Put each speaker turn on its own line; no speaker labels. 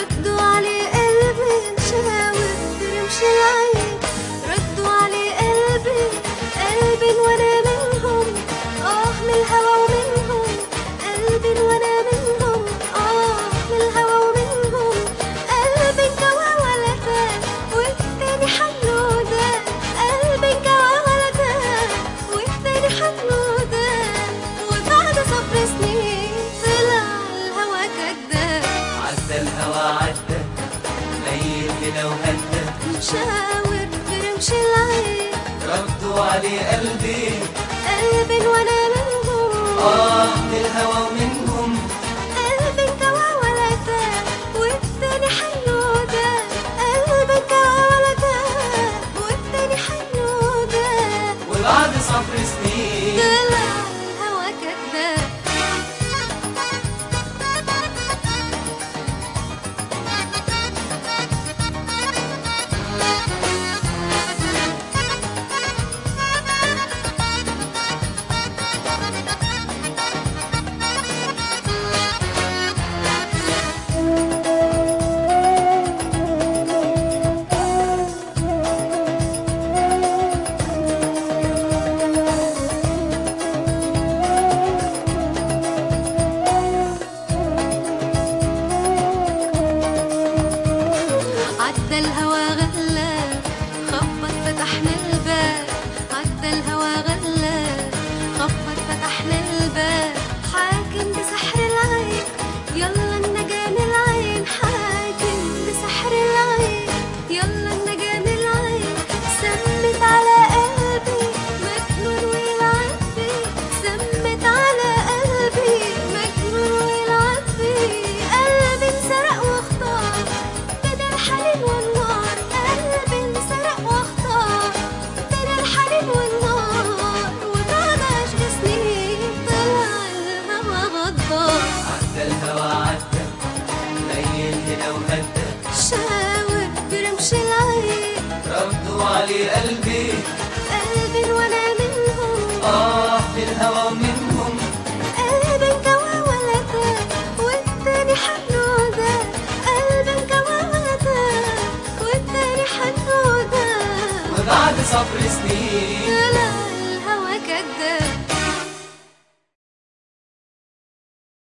ردوا عليه قلبي مشاور برمش العين، ردوا عليه قلبي وانا منهم، من الهوى ومنهم قلبي وانا منهم، من الهوى ومنهم قلبي انكوى ولا تاه والتاني حنه ده، قلبي انكوى ولا تاه والتاني حنه ده، وبعد صبر سنين طلع الهوى كداب.
عدى الهوى عدى ميل هنا وهدى،
مشاور برمش العين
ردوا عليه قلبي
وانا منهم،
من الهوى ومنهم
قلبي انكوى ولا تاه والتاني حنه ده، قلبي انكوى ولا تاه والتاني حنه ده،
وبعد صبر سنين
طلع الهوى كداب. عدى الهوى غلاب خبط فتحنا الباب، عدى الهوى غلاب خبط فتحنا الباب، حاكم بسحر العين يلا النجاة العين، حاكم بسحر العين يلا النجاة العين، سمت على قلبي مجنون ويلعب بي، سمت على قلبي مجنون ويلعب بي، قلبي انسرق واختار بين الحنين والنار، قلبي انسرق واختار بين الحنين والنار، وبعد 10 سنين طلع الهوى غدار.
عدى الهوى عدى ميل هنا وهدى،
شاور برمش العين
ردوا عليه قلبي
وانا منهم،
في الهوى ومنهم
قلبي انكوى ولا تاه والتاني حنه ده، قلبي انكوى ولا تاه والتاني حنه ده،
وبعد صبر سنين
طلع الهوى كداب.